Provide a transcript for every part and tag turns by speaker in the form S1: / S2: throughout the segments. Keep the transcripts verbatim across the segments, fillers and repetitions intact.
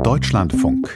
S1: Deutschlandfunk.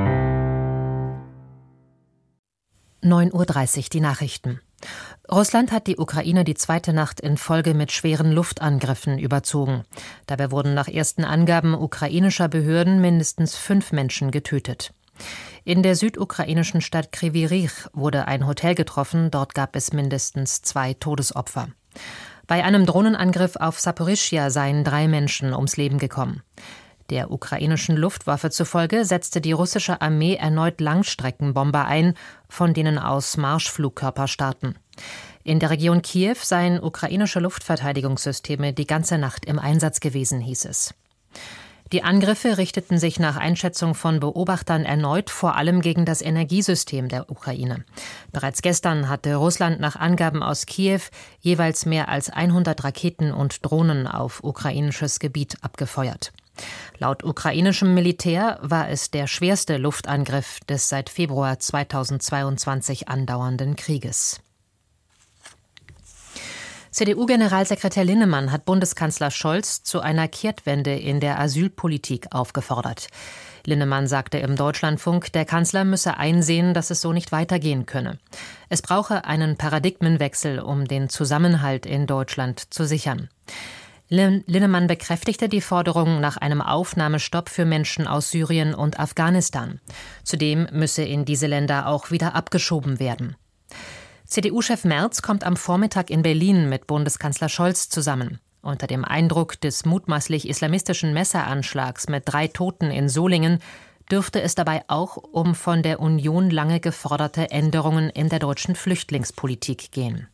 S2: neun Uhr dreißig, die Nachrichten. Russland hat die Ukraine die zweite Nacht in Folge mit schweren Luftangriffen überzogen. Dabei wurden nach ersten Angaben ukrainischer Behörden mindestens fünf Menschen getötet. In der südukrainischen Stadt Kryvyi Rih wurde ein Hotel getroffen, dort gab es mindestens zwei Todesopfer. Bei einem Drohnenangriff auf Saporischschja seien drei Menschen ums Leben gekommen. Der ukrainischen Luftwaffe zufolge setzte die russische Armee erneut Langstreckenbomber ein, von denen aus Marschflugkörper starten. In der Region Kiew seien ukrainische Luftverteidigungssysteme die ganze Nacht im Einsatz gewesen, hieß es. Die Angriffe richteten sich nach Einschätzung von Beobachtern erneut vor allem gegen das Energiesystem der Ukraine. Bereits gestern hatte Russland nach Angaben aus Kiew jeweils mehr als hundert Raketen und Drohnen auf ukrainisches Gebiet abgefeuert. Laut ukrainischem Militär war es der schwerste Luftangriff des seit Februar zweitausendzweiundzwanzig andauernden Krieges. C D U-Generalsekretär Linnemann hat Bundeskanzler Scholz zu einer Kehrtwende in der Asylpolitik aufgefordert. Linnemann sagte im Deutschlandfunk, der Kanzler müsse einsehen, dass es so nicht weitergehen könne. Es brauche einen Paradigmenwechsel, um den Zusammenhalt in Deutschland zu sichern. Linnemann bekräftigte die Forderung nach einem Aufnahmestopp für Menschen aus Syrien und Afghanistan. Zudem müsse in diese Länder auch wieder abgeschoben werden. C D U-Chef Merz kommt am Vormittag in Berlin mit Bundeskanzler Scholz zusammen. Unter dem Eindruck des mutmaßlich islamistischen Messeranschlags mit drei Toten in Solingen dürfte es dabei auch um von der Union lange geforderte Änderungen in der deutschen Flüchtlingspolitik gehen.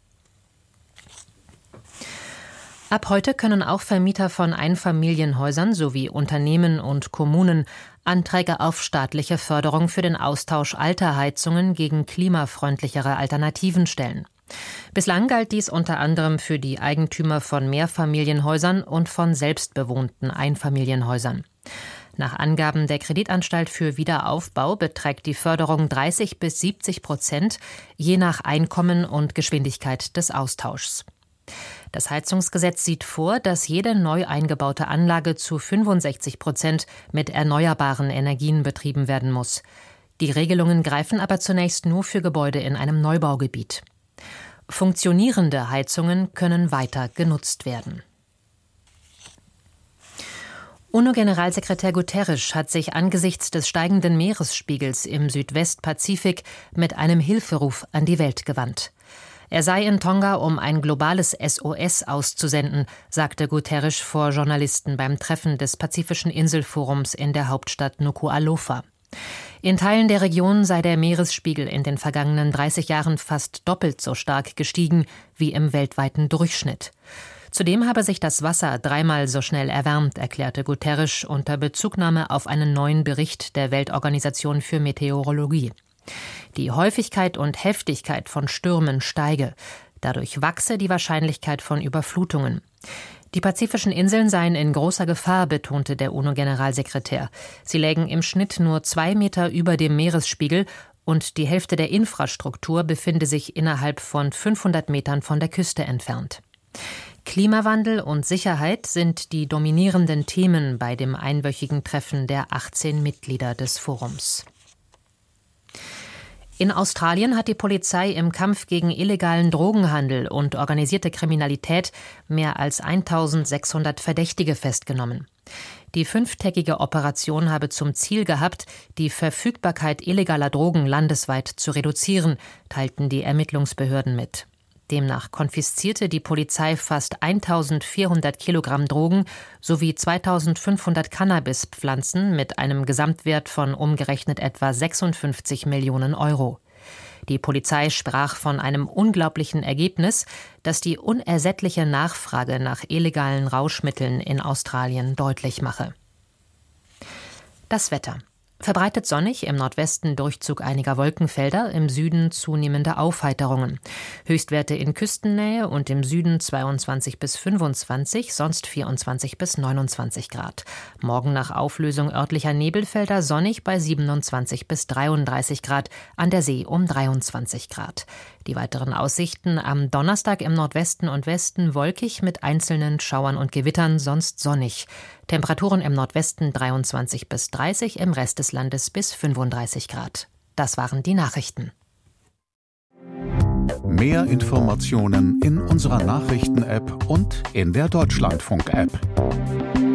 S2: Ab heute können auch Vermieter von Einfamilienhäusern sowie Unternehmen und Kommunen Anträge auf staatliche Förderung für den Austausch alter Heizungen gegen klimafreundlichere Alternativen stellen. Bislang galt dies unter anderem für die Eigentümer von Mehrfamilienhäusern und von selbstbewohnten Einfamilienhäusern. Nach Angaben der Kreditanstalt für Wiederaufbau beträgt die Förderung dreißig bis siebzig Prozent, je nach Einkommen und Geschwindigkeit des Austauschs. Das Heizungsgesetz sieht vor, dass jede neu eingebaute Anlage zu fünfundsechzig Prozent mit erneuerbaren Energien betrieben werden muss. Die Regelungen greifen aber zunächst nur für Gebäude in einem Neubaugebiet. Funktionierende Heizungen können weiter genutzt werden. UNO-Generalsekretär Guterres hat sich angesichts des steigenden Meeresspiegels im Südwestpazifik mit einem Hilferuf an die Welt gewandt. Er sei in Tonga, um ein globales S O S auszusenden, sagte Guterres vor Journalisten beim Treffen des Pazifischen Inselforums in der Hauptstadt Nuku'alofa. In Teilen der Region sei der Meeresspiegel in den vergangenen dreißig Jahren fast doppelt so stark gestiegen wie im weltweiten Durchschnitt. Zudem habe sich das Wasser dreimal so schnell erwärmt, erklärte Guterres unter Bezugnahme auf einen neuen Bericht der Weltorganisation für Meteorologie. Die Häufigkeit und Heftigkeit von Stürmen steige. Dadurch wachse die Wahrscheinlichkeit von Überflutungen. Die pazifischen Inseln seien in großer Gefahr, betonte der UNO-Generalsekretär. Sie lägen im Schnitt nur zwei Meter über dem Meeresspiegel und die Hälfte der Infrastruktur befinde sich innerhalb von fünfhundert Metern von der Küste entfernt. Klimawandel und Sicherheit sind die dominierenden Themen bei dem einwöchigen Treffen der achtzehn Mitglieder des Forums. In Australien hat die Polizei im Kampf gegen illegalen Drogenhandel und organisierte Kriminalität mehr als eintausendsechshundert Verdächtige festgenommen. Die fünftägige Operation habe zum Ziel gehabt, die Verfügbarkeit illegaler Drogen landesweit zu reduzieren, teilten die Ermittlungsbehörden mit. Demnach konfiszierte die Polizei fast eintausendvierhundert Kilogramm Drogen sowie zweitausendfünfhundert Cannabispflanzen mit einem Gesamtwert von umgerechnet etwa sechsundfünfzig Millionen Euro. Die Polizei sprach von einem unglaublichen Ergebnis, das die unersättliche Nachfrage nach illegalen Rauschmitteln in Australien deutlich mache. Das Wetter. Verbreitet sonnig, im Nordwesten Durchzug einiger Wolkenfelder, im Süden zunehmende Aufheiterungen. Höchstwerte in Küstennähe und im Süden zweiundzwanzig bis fünfundzwanzig, sonst vierundzwanzig bis neunundzwanzig Grad. Morgen nach Auflösung örtlicher Nebelfelder sonnig bei siebenundzwanzig bis dreiunddreißig Grad, an der See um dreiundzwanzig Grad. Die weiteren Aussichten: am Donnerstag im Nordwesten und Westen wolkig mit einzelnen Schauern und Gewittern, sonst sonnig. Temperaturen im Nordwesten dreiundzwanzig bis dreißig, im Rest des Landes bis fünfunddreißig Grad. Das waren die Nachrichten.
S1: Mehr Informationen in unserer Nachrichten-App und in der Deutschlandfunk-App.